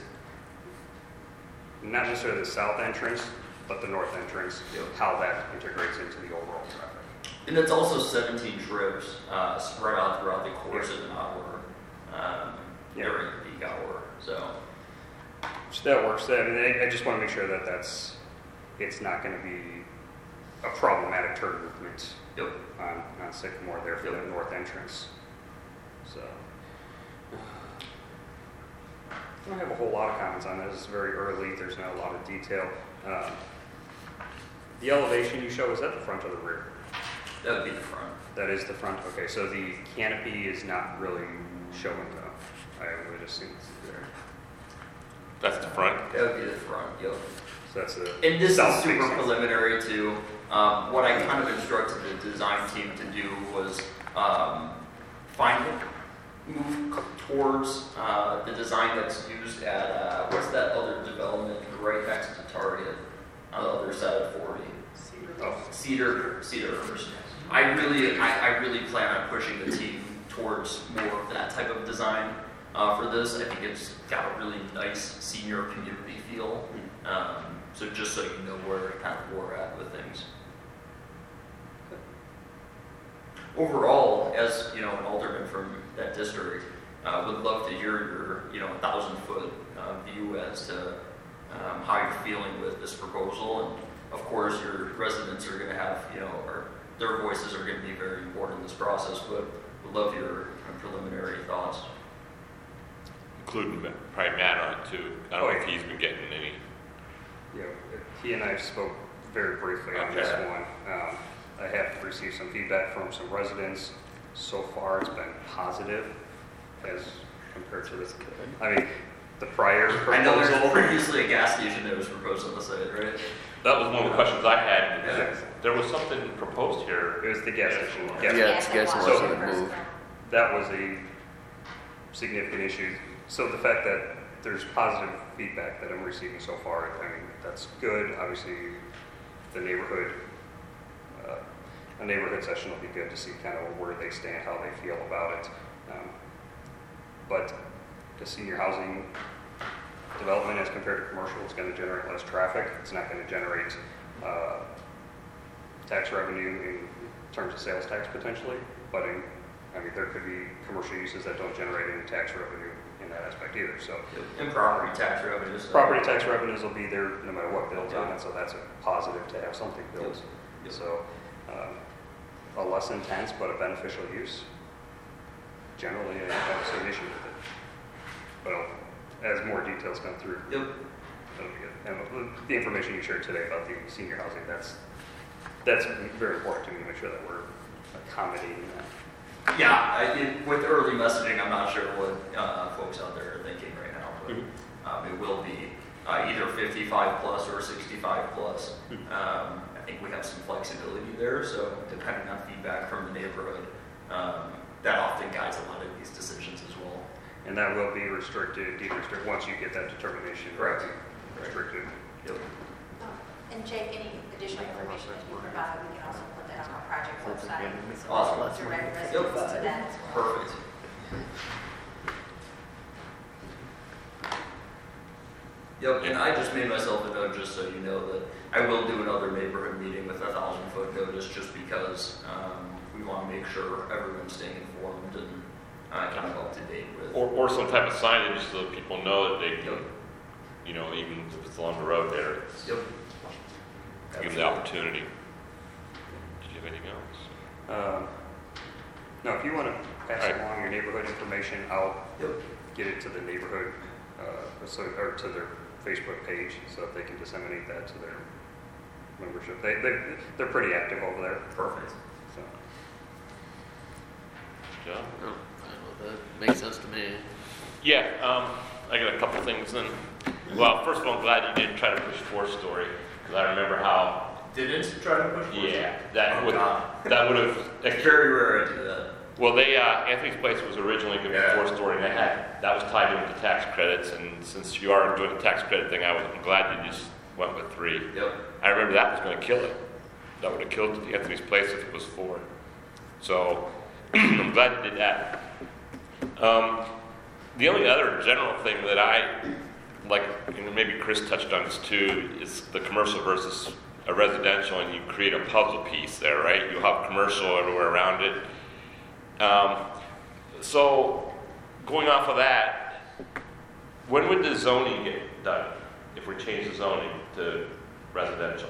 [SPEAKER 5] not necessarily the south entrance, but the north entrance,
[SPEAKER 8] Yep.
[SPEAKER 5] how that integrates into the overall traffic.
[SPEAKER 8] And it's also seventeen trips, uh, spread out throughout the course of an hour, um,
[SPEAKER 5] Yeah.
[SPEAKER 8] during the peak hour, so.
[SPEAKER 5] So that works. I mean, I, I just want to make sure that that's, it's not going to be a problematic turn movement
[SPEAKER 8] Yep.
[SPEAKER 5] on, on Sycamore there for the north entrance. So. I don't have a whole lot of comments on this. It's very early. There's not a lot of detail. Um, the elevation you show, is that the front or the rear?
[SPEAKER 8] That would be the front.
[SPEAKER 5] That is the front. Okay, so the canopy is not really showing though. I would assume it's there.
[SPEAKER 1] That's the front.
[SPEAKER 8] That would be the front, yep.
[SPEAKER 5] So that's the
[SPEAKER 8] And this is
[SPEAKER 5] south
[SPEAKER 8] super
[SPEAKER 5] facing.
[SPEAKER 8] preliminary too. Um, what I kind of instructed the design team to do was, um, find, move c- towards, uh, the design that's used at, uh, what's that other development right next to Target on the other side of forty?
[SPEAKER 5] Oh,
[SPEAKER 8] Cedar, Cedar Hurst. I really, I, I really plan on pushing the team towards more of that type of design uh, for this. I think it's got a really nice senior community feel. Um, so just so you know where kind of we're at with things. Overall, as you know, an alderman from that district, uh, would love to hear your, you know, thousand foot uh, view as to um, how you're feeling with this proposal. And of course, your residents are going to have, you know, or their voices are going to be very important in this process, but would love your preliminary thoughts.
[SPEAKER 1] Including probably Matt on it too. I don't know if he's been getting any.
[SPEAKER 5] yeah, he and I spoke very briefly on this
[SPEAKER 1] Okay.
[SPEAKER 5] one. Um, I have received some feedback from some residents. So far, it's been positive as compared to this. I mean, the prior
[SPEAKER 8] I know there's
[SPEAKER 5] proposal.
[SPEAKER 8] previously a gas station that was proposed on the site, right?
[SPEAKER 1] That was one of the questions I had.
[SPEAKER 8] Yeah.
[SPEAKER 1] There was something proposed here.
[SPEAKER 5] It was the gas station.
[SPEAKER 1] Yeah.
[SPEAKER 5] Gas-
[SPEAKER 2] Yeah, it's
[SPEAKER 7] that
[SPEAKER 2] gas
[SPEAKER 7] was
[SPEAKER 5] wasn't
[SPEAKER 7] the first
[SPEAKER 2] moved.
[SPEAKER 7] one.
[SPEAKER 5] That was a significant issue. So the fact that there's positive feedback that I'm receiving so far, I mean, that's good. Obviously, the neighborhood, uh, a neighborhood session will be good to see kind of where they stand, how they feel about it. Um, but the senior housing development as compared to commercial, it's going to generate less traffic. It's not going to generate uh, tax revenue in terms of sales tax potentially, but in, I mean, there could be commercial uses that don't generate any tax revenue in that aspect either. So
[SPEAKER 8] And property tax revenues.
[SPEAKER 5] property tax revenues will be there no matter what builds on it, so that's a positive to have something built.
[SPEAKER 8] Yep.
[SPEAKER 5] So um, a less intense but a beneficial use, generally I don't see an issue with it. But as more details come through,
[SPEAKER 8] Yep.
[SPEAKER 5] that'll be good. And the information you shared today about the senior housing, that's, that's very important to me to make sure that we're accommodating that.
[SPEAKER 8] Yeah, I, it, with early messaging, I'm not sure what uh, folks out there are thinking right now, but um, it will be uh, either fifty-five plus or sixty-five plus. Um, I think we have some flexibility there, so depending on feedback from the neighborhood, um, that often guides a lot of these decisions as well.
[SPEAKER 5] And that will be restricted, deed restricted, once you get that determination.
[SPEAKER 8] Correct.
[SPEAKER 5] Restricted.
[SPEAKER 8] Yep.
[SPEAKER 7] And Jake, any additional information that you provide, we can also put that on our project website. So
[SPEAKER 8] Awesome.
[SPEAKER 7] direct
[SPEAKER 8] Yep.
[SPEAKER 7] references to that as well.
[SPEAKER 8] Perfect. Yep, and I just made myself a note just so you know that I will do another neighborhood meeting with a thousand foot notice just because um, we want to make sure everyone's staying informed and uh, kind of up to date with.
[SPEAKER 1] Or, or some type of signage so that people know that they can, you know, even if it's along the road there, it's-
[SPEAKER 8] Yep.
[SPEAKER 1] give them the opportunity. Did you have anything else?
[SPEAKER 5] Um, No, if you want to pass
[SPEAKER 1] Right.
[SPEAKER 5] along your neighborhood information, I'll
[SPEAKER 8] Yep.
[SPEAKER 5] get it to the neighborhood, uh, so, or to their Facebook page, so that they can disseminate that to their membership. They, they, they're pretty active over there,
[SPEAKER 8] Perfect.
[SPEAKER 5] so.
[SPEAKER 1] John?
[SPEAKER 2] No, fine with that. Makes sense to me.
[SPEAKER 1] Yeah, um, I got a couple things then. Well, first of all, I'm glad you didn't try to push four-story, because I remember how,
[SPEAKER 8] Didn't try to push.
[SPEAKER 1] yeah, that
[SPEAKER 8] Oh,
[SPEAKER 1] would,
[SPEAKER 8] God.
[SPEAKER 1] that would have,
[SPEAKER 8] It's very rare I do that.
[SPEAKER 1] well, they, uh, Anthony's Place was originally going to be
[SPEAKER 8] Yeah.
[SPEAKER 1] four-story, and they had, that was tied into tax credits, and since you are doing the tax credit thing, I was I'm glad you just went with three.
[SPEAKER 8] Yep.
[SPEAKER 1] I remember that was going to kill it. That would have killed Anthony's Place if it was four. So I'm glad you did that. Um, the only other general thing that I like, and maybe Chris touched on this too, is the commercial versus a residential, and you create a puzzle piece there, right? You have commercial everywhere around it. Um, so going off of that, when would the zoning get done? If we change the zoning to residential?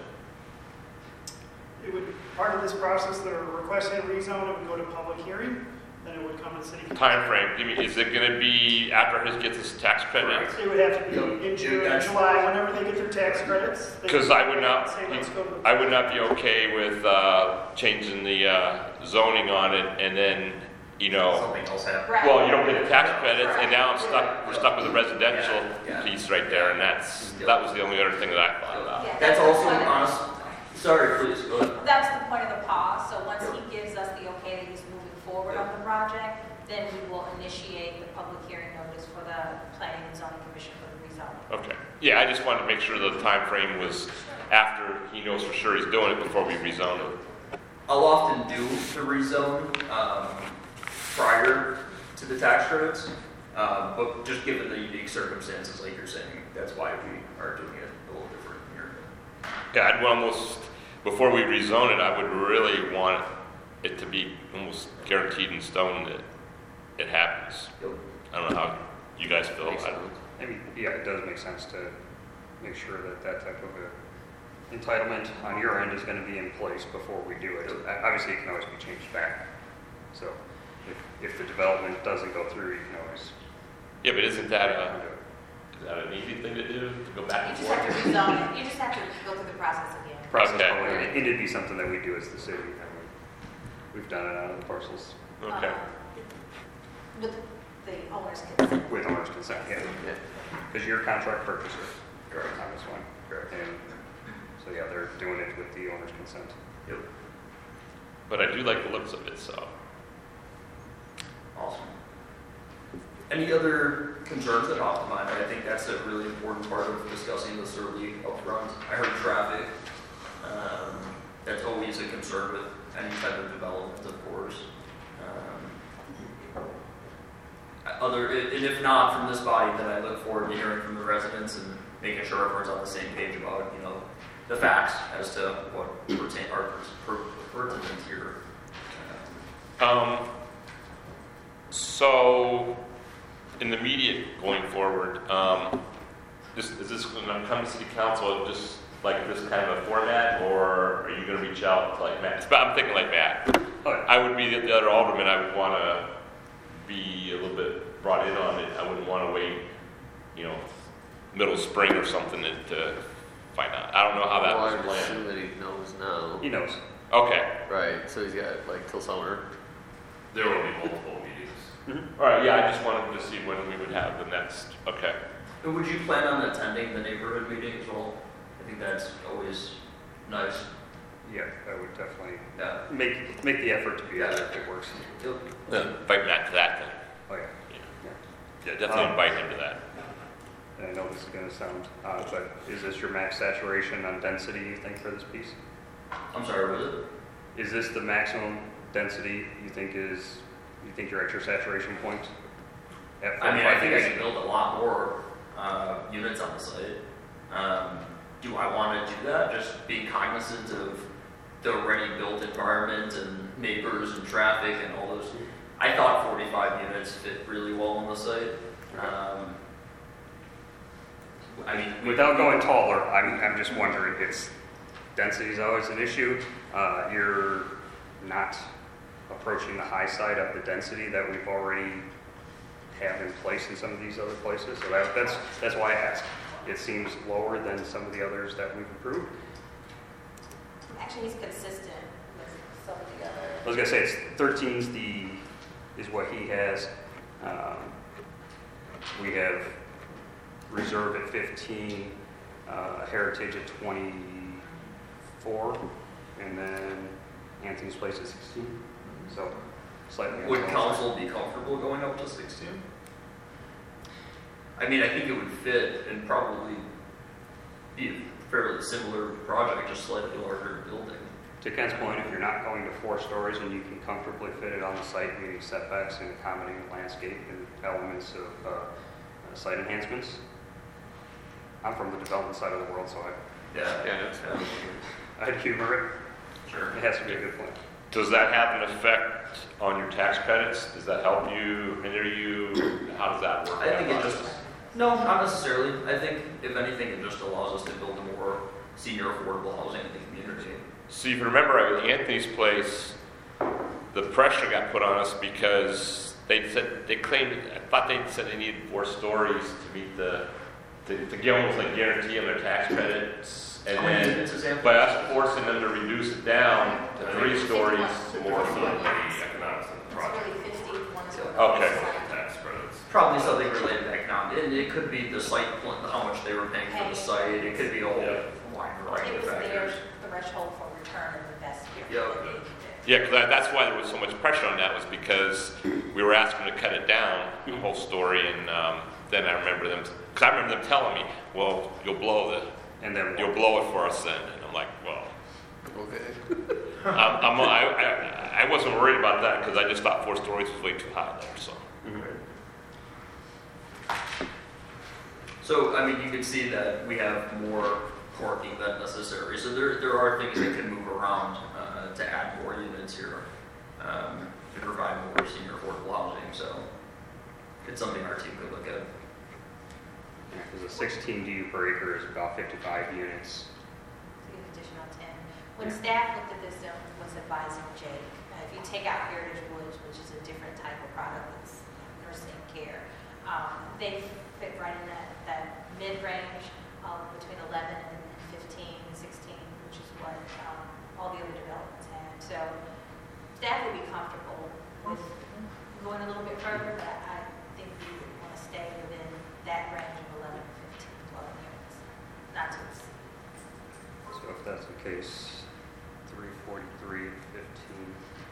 [SPEAKER 6] It would, part of this process, the request to rezone, it would go to public hearing, then it would come to city.
[SPEAKER 1] Time frame, give me, is it gonna be after his gets his tax credit?
[SPEAKER 6] It would have to be in June,
[SPEAKER 8] That's-
[SPEAKER 6] July, whenever they get their tax credits. they-
[SPEAKER 1] Because I would not,
[SPEAKER 6] Say, let's go to the.
[SPEAKER 1] I would not be okay with, uh, changing the, uh, zoning on it and then, you know,
[SPEAKER 8] Something else happened.
[SPEAKER 7] Right.
[SPEAKER 1] well, you don't get the tax credits and now I'm stuck, we're stuck with the residential
[SPEAKER 8] Yeah, yeah.
[SPEAKER 1] piece right there, and that's, that was the only other thing that I thought about.
[SPEAKER 7] Yeah,
[SPEAKER 8] That's
[SPEAKER 7] the
[SPEAKER 8] also
[SPEAKER 7] point of-
[SPEAKER 8] honest. Sorry, please go ahead.
[SPEAKER 7] That's the point of the pause, so once he gives us the okay that he's moving forward on the project, then we will initiate the public hearing notice for the planning and zoning commission for the rezoning.
[SPEAKER 1] Okay, yeah, I just wanted to make sure the time frame was after he knows for sure he's doing it before we rezone it.
[SPEAKER 8] I'll often do the rezone um, prior to the tax credits, um, but just given the unique circumstances, like you're saying, that's why we are doing it a little different here.
[SPEAKER 1] Yeah, I'd almost, before we rezone it, I would really want it to be almost guaranteed in stone that it happens.
[SPEAKER 8] Yep.
[SPEAKER 1] I don't know how you guys feel.
[SPEAKER 2] Makes
[SPEAKER 1] I-
[SPEAKER 2] sense.
[SPEAKER 5] I mean, yeah, it does make sense to make sure that that type of a entitlement on your end is gonna be in place before we do it. O- Obviously, it can always be changed back. So if, if the development doesn't go through, you can always.
[SPEAKER 1] Yeah, but isn't that a, is that an easy thing to do, to go back
[SPEAKER 7] You
[SPEAKER 1] and
[SPEAKER 7] just have
[SPEAKER 1] forth?
[SPEAKER 7] to rezone it, you just have to go through the process again.
[SPEAKER 5] Process,
[SPEAKER 1] Okay.
[SPEAKER 5] probably, and it'd be something that we do as the city. I mean, We've done it out of the parcels
[SPEAKER 1] Okay,
[SPEAKER 7] Um, With the owner's consent.
[SPEAKER 5] with owner's consent, yeah.
[SPEAKER 2] Yeah.
[SPEAKER 5] Because you're a contract purchaser
[SPEAKER 8] Correct.
[SPEAKER 5] on this one.
[SPEAKER 8] Correct.
[SPEAKER 5] And so, yeah, they're doing it with the owner's consent.
[SPEAKER 8] Yep.
[SPEAKER 1] but I do like the looks of it, so.
[SPEAKER 8] Awesome. Any other concerns that pop to mind? I think that's a really important part of discussing this early upfront. I heard traffic. Um, that's always a concern with any type of development, of course. Um, other, and if not from this body, then I look forward to hearing from the residents and making sure everyone's on the same page about, you know, the facts as to what pertain, are per- pertinent here.
[SPEAKER 1] Um, so, in the immediate going forward, um, this, is this going to come to city council just like this kind of a format, or are you going to reach out to like Matt? But I'm thinking like Matt.
[SPEAKER 5] Oh, yeah.
[SPEAKER 1] I would be the, the other alderman. I would want to be a little bit brought in on it. I wouldn't want to wait, you know, middle spring or something to, to find out. I don't know how that
[SPEAKER 2] Well,
[SPEAKER 1] was
[SPEAKER 2] I would
[SPEAKER 1] planned.
[SPEAKER 2] assume that he knows now.
[SPEAKER 5] He knows.
[SPEAKER 1] Okay.
[SPEAKER 2] Right, so he's got like till summer.
[SPEAKER 4] There will be multiple meetings.
[SPEAKER 1] All right. Yeah, I just wanted to see when we would have the next. Okay.
[SPEAKER 8] And would you plan on attending the neighborhood meeting as well? I think that's always nice.
[SPEAKER 5] Yeah, I would definitely
[SPEAKER 8] Yeah.
[SPEAKER 5] make, make the effort to be there if it works.
[SPEAKER 8] Yep.
[SPEAKER 1] Then invite Matt to that then.
[SPEAKER 5] Oh, yeah.
[SPEAKER 1] Yeah, definitely
[SPEAKER 5] Um,
[SPEAKER 1] invite him to that.
[SPEAKER 5] And I know this is gonna sound odd, but is this your max saturation on density, you think, for this piece?
[SPEAKER 8] I'm sorry, was it?
[SPEAKER 5] Is this the maximum density you think is, you think you're at your saturation point? At
[SPEAKER 8] I mean, I think I
[SPEAKER 5] forty-five
[SPEAKER 8] could build a lot more uh, units on the site. Um, do I want to do that? Just being cognizant of the already built environment and neighbors and traffic and all those. I thought forty-five units fit really well on the site. Um, I mean, we-
[SPEAKER 5] Without going taller, I'm, I'm just wondering, it's, density is always an issue. Uh, you're not approaching the high side of the density that we've already have in place in some of these other places. So that, that's, that's why I asked. It seems lower than some of the others that we've approved.
[SPEAKER 7] Actually, he's consistent with some of the other.
[SPEAKER 5] I was gonna say, it's thirteen's the, is what he has. Um, we have Reserve at fifteen, uh, Heritage at twenty-four, and then Anthony's Place at sixteen. So slightly. on
[SPEAKER 8] would
[SPEAKER 5] the low
[SPEAKER 8] council be comfortable going up to sixteen? I mean, I think it would fit and probably be a fairly similar project, just slightly larger building.
[SPEAKER 5] side. To Ken's point, if you're not going to four stories and you can comfortably fit it on the site, meeting setbacks and accommodating landscape and elements of uh, uh, site enhancements. I'm from the development side of the world, so I,
[SPEAKER 8] Yeah,
[SPEAKER 1] Yeah, that's-
[SPEAKER 5] I'd humor it.
[SPEAKER 8] sure.
[SPEAKER 5] It has to be a good plan.
[SPEAKER 1] Does that have an effect on your tax credits? Does that help you, hinder you? How does that work?
[SPEAKER 8] I think it just, no, not necessarily. I think if anything, it just allows us to build a more senior affordable housing in the community.
[SPEAKER 1] So if you remember at Anthony's Place, the pressure got put on us because they said, they claimed, I thought they said they needed four stories to meet the, to, to give almost like guarantee them their tax credits. And
[SPEAKER 8] How many
[SPEAKER 1] then,
[SPEAKER 8] units is Anthony?
[SPEAKER 1] by us forcing them to reduce it down to three stories,
[SPEAKER 4] More for the economics of the
[SPEAKER 7] It's
[SPEAKER 4] project.
[SPEAKER 7] really fifty, one is.
[SPEAKER 1] Okay.
[SPEAKER 4] Tax credits.
[SPEAKER 8] Probably something related to economic. It, it could be the site, plan, how much they were paying for the site. It could be a whole
[SPEAKER 4] Yeah.
[SPEAKER 8] wide variety
[SPEAKER 7] It
[SPEAKER 8] of
[SPEAKER 7] was their
[SPEAKER 8] factors.
[SPEAKER 7] threshold for return of investment.
[SPEAKER 8] Yeah.
[SPEAKER 1] yeah, because that's why there was so much pressure on that, was because we were asking to cut it down, the whole story, and um, then I remember them, because I remember them telling me, well, you'll blow the,
[SPEAKER 5] And then
[SPEAKER 1] you'll blow it for us then, and I'm like, well,
[SPEAKER 3] Okay.
[SPEAKER 1] I'm, I'm, I, I, I wasn't worried about that, because I just thought four stories was way too high there, so.
[SPEAKER 8] So, I mean, you can see that we have more parking than necessary. So there, there are things that can move around uh, to add more units here um, to provide more senior affordable housing. So it's something our team could look at.
[SPEAKER 5] because a sixteen D U per acre is about fifty-five units.
[SPEAKER 7] So an additional ten. When staff looked at this, um, was advising Jake, uh, if you take out Heritage Woods, which is a different type of product, it's nursing care, um, they fit right in that, that mid-range um, between eleven and fifteen, sixteen, which is what um, all the other developments had. So staff would be comfortable with going a little bit further, but I think we would want to stay within that range of eleven to fifteen dwelling units, not to exceed.
[SPEAKER 5] So if that's the case, three forty-three, fifteen,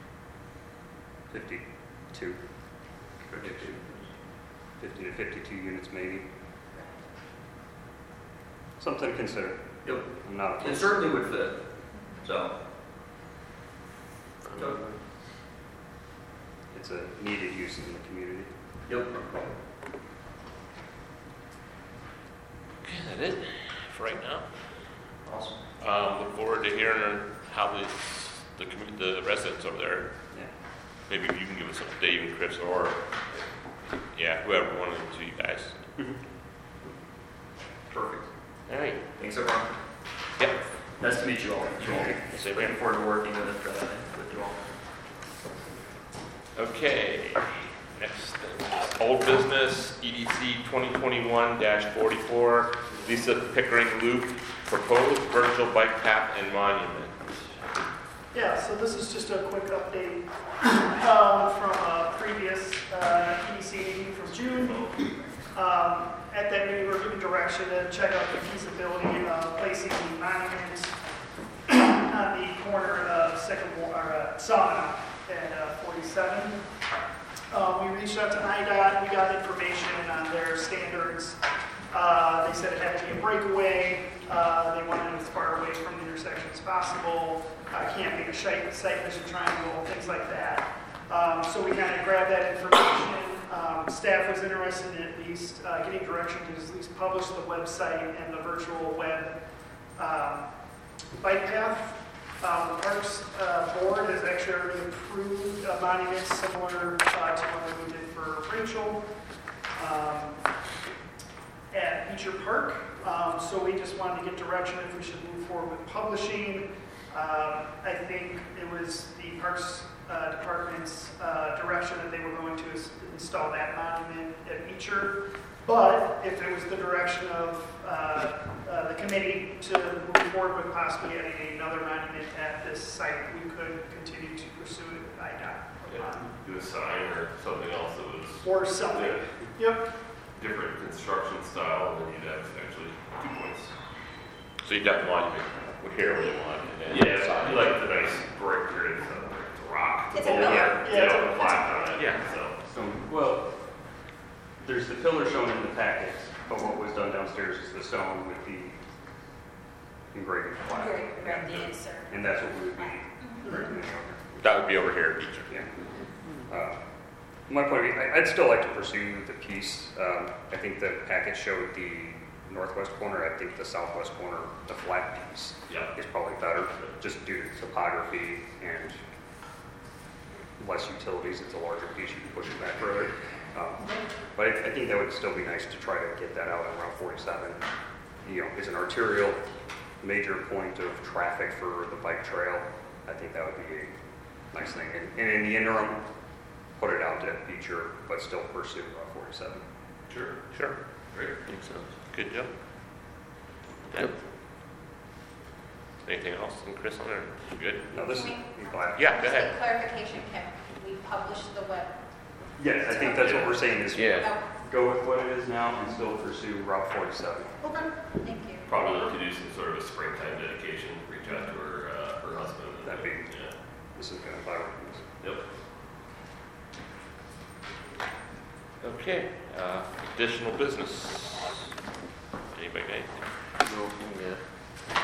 [SPEAKER 5] fifty-two. fifty-two. fifty to fifty-two units maybe. Something to consider.
[SPEAKER 8] Yep.
[SPEAKER 5] I'm not
[SPEAKER 8] It
[SPEAKER 5] opposed.
[SPEAKER 8] certainly would fit. So, so
[SPEAKER 5] It's a needed use in the community.
[SPEAKER 8] yep.
[SPEAKER 1] Okay, is that it for right now?
[SPEAKER 8] Awesome.
[SPEAKER 1] Um, look forward to hearing how the, the, commu- the residents over there,
[SPEAKER 5] Yeah.
[SPEAKER 1] maybe you can give us an update, even Chris, or, yeah, whoever, one of the two you guys.
[SPEAKER 8] Perfect.
[SPEAKER 1] All right.
[SPEAKER 8] Thanks, everyone.
[SPEAKER 1] Yep.
[SPEAKER 8] Nice to meet you all.
[SPEAKER 1] Same
[SPEAKER 8] Looking
[SPEAKER 1] here.
[SPEAKER 8] forward to working with, uh, with you all.
[SPEAKER 1] Okay, next thing, old business, E D C twenty twenty-one dash forty-four, Lisa Pickering Loop, proposed virtual bike path and monument.
[SPEAKER 6] Yeah, so this is just a quick update um, from a previous uh, E D C meeting from June. Um, At that meeting, we were given direction to check out the feasibility of placing the monument on the corner of Second Wa- or uh, Sawmill and uh, forty-seven. Um, We reached out to I DOT, we got information on their standards. Uh, They said it had to be a breakaway, uh, they wanted it as far away from the intersection as possible, uh, can't be a site site vision triangle, things like that. Um, So we kind of grabbed that information. Um, Staff was interested in at least uh, getting direction to at least publish the website and the virtual web um, bike path Um, The Parks uh, Board has actually already approved a monument similar uh, to one we did for Rachel um, at Beecher Park. Um, So we just wanted to get direction if we should move forward with publishing. Um, I think it was the Parks uh, Department's uh, direction that they were going to ins- install that monument at Beecher. But if it was the direction of uh, uh, the committee to move forward with possibly adding another monument at this site, we could continue to pursue it with I D O T.
[SPEAKER 4] Yeah, do a sign or something else that was
[SPEAKER 6] Or something.
[SPEAKER 4] Yeah.
[SPEAKER 6] Yep.
[SPEAKER 4] different construction style, and then you'd have actually two points.
[SPEAKER 1] So you definitely want to be here where you want. and then
[SPEAKER 4] Yeah,
[SPEAKER 1] sign.
[SPEAKER 4] you like the nice brick here, it's a, it's a rock.
[SPEAKER 7] It's a
[SPEAKER 4] Oh,
[SPEAKER 7] pillar.
[SPEAKER 4] Yeah,
[SPEAKER 6] Yeah, it's a-
[SPEAKER 4] yeah, flat on it.
[SPEAKER 1] Yeah.
[SPEAKER 4] So,
[SPEAKER 5] So, well, there's the pillar shown in the packets, but what was done downstairs is the stone with the engraving flag.
[SPEAKER 7] Very, very neat, sir.
[SPEAKER 5] And that's what we would be recommending over.
[SPEAKER 1] That would be over here at Beecher.
[SPEAKER 5] Yeah. Uh, My point, of view, I- I'd still like to pursue the piece. Um, I think the packet showed the northwest corner. I think the southwest corner, the flat piece,
[SPEAKER 4] yeah.
[SPEAKER 5] is probably better, just due to topography and less utilities. It's a larger piece, you can push it back further. Um, But I I think that would still be nice to try to get that out on Route forty-seven. You know, it's an arterial, major point of traffic for the bike trail. I think that would be a nice thing. And and in the interim, put it out at Beecher, but still pursue Route forty-seven.
[SPEAKER 4] Sure.
[SPEAKER 1] Sure.
[SPEAKER 4] Great.
[SPEAKER 1] Makes sense. Good job. Yep. Anything else, and Chris, on there? Good?
[SPEAKER 5] No, this is, I'm glad.
[SPEAKER 1] Yeah, go
[SPEAKER 7] Just a
[SPEAKER 1] ahead.
[SPEAKER 7] clarification, can we publish the web?
[SPEAKER 5] Yes, I think that's what we're saying is
[SPEAKER 2] Yeah.
[SPEAKER 7] Oh,
[SPEAKER 5] go with what it is now and still pursue Route forty-seven.
[SPEAKER 7] okay, thank you.
[SPEAKER 4] Probably look to do some sort of a springtime dedication, reach out to her, uh, her husband. and-
[SPEAKER 5] That'd be-
[SPEAKER 4] Yeah.
[SPEAKER 5] This is going to fire.
[SPEAKER 4] Yep.
[SPEAKER 1] Okay, uh, additional business. Anybody got anything?
[SPEAKER 2] No, yeah.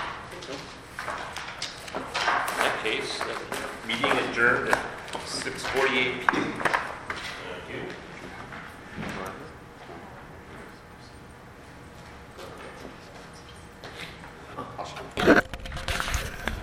[SPEAKER 1] In that case, uh, meeting adjourned at six forty-eight P M